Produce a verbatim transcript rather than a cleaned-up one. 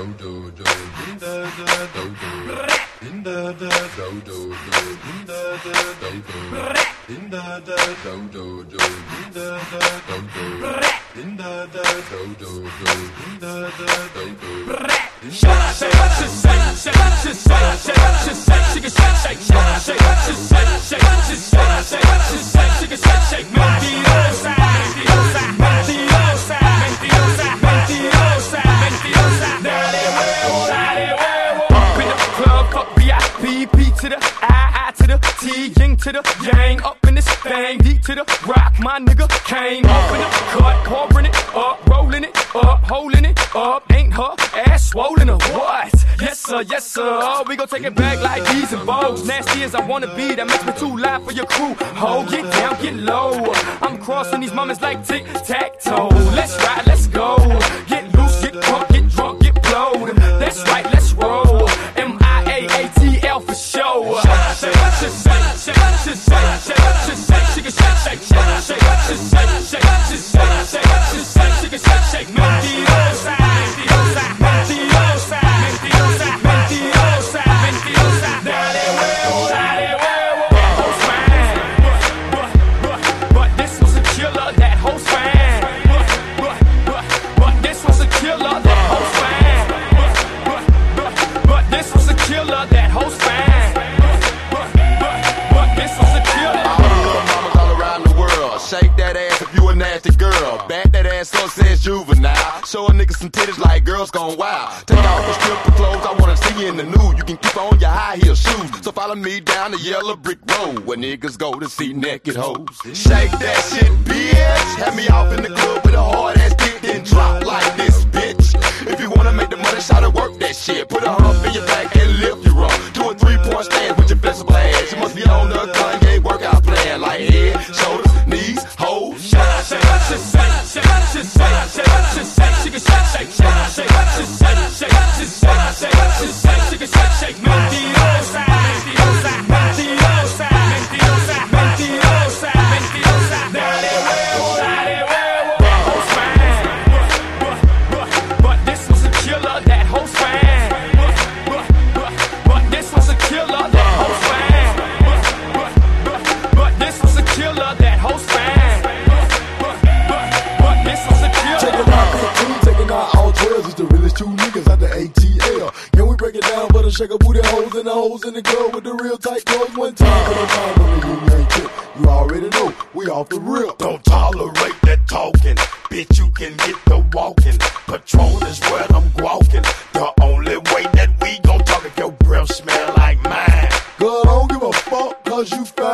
To the I, I to the T, Ying to the Yang, up in this thing, D to the rock, my nigga came up in the cut, pouring it up, rolling it up, holding it up, ain't her ass swollen or what? Yes sir, yes sir, we gon' take it back like these and bows, nasty as I wanna be, that makes me too loud for your crew, ho, get down, get low, I'm crossing these moments like tic-tac-toe, let's ride, let's go, get loose, get drunk, get drunk, get blowed, that's right, let's roll, M I A A T L for show. Shake, shake, shake, shake, shake, shake, shake, shake, shake, shake, shake, shake, shake, shake, shake, shake, shake, mentirosa, mentirosa, mentirosa, mentirosa, mentirosa, mentirosa. Dale huevo, dale huevo. That hoe's fine, but but but this was a killer. That hoe's fine, but but but but this was a killer. That hoe's fine, but but but but this was a killer. That hoe's fine. Shake that ass if you a nasty girl. Back that ass up, says juvenile. Show a nigga some titties like girls gone wild. Take off the stripper clothes, I wanna see you in the nude. You can keep on your high heel shoes. So follow me down the yellow brick road where niggas go to see naked hoes. Shake that shit, bitch. Have me off in the club with a hard ass dick, then drop like this, bitch. If you wanna make the money, shout to work that shit. Put a hump in your back and lift your up. Do a three-point stand with your flexible ass. You must be on the Kanye workout plan like head, shoulders, knees, hoes. Shake, shake, shake, shake, shake, shake, shake, shake, shake, shake, shake, shake, shake, shake, shake, shake, shake, mentirosa, mentirosa, mentirosa, mentirosa, mentirosa, mentirosa. Dale huevo, dale huevo. That hoe's fine, but but but this was a killer. That hoe's fine, but but but but this was a killer. That hoe's fine, but but but but this was a killer. That hoe's fine. The realest two niggas out the A T L. Can we break it down for the shaker booty hoes and the hoes in the club with the real tight clothes? One time for the time on the union tip. You already know we off the rip. Don't tolerate that talking, bitch. You can get the walking. Patron is where I'm walking. The only way that we gon' talk if your breath smell like mine. Girl, I don't give a fuck 'cause you fat.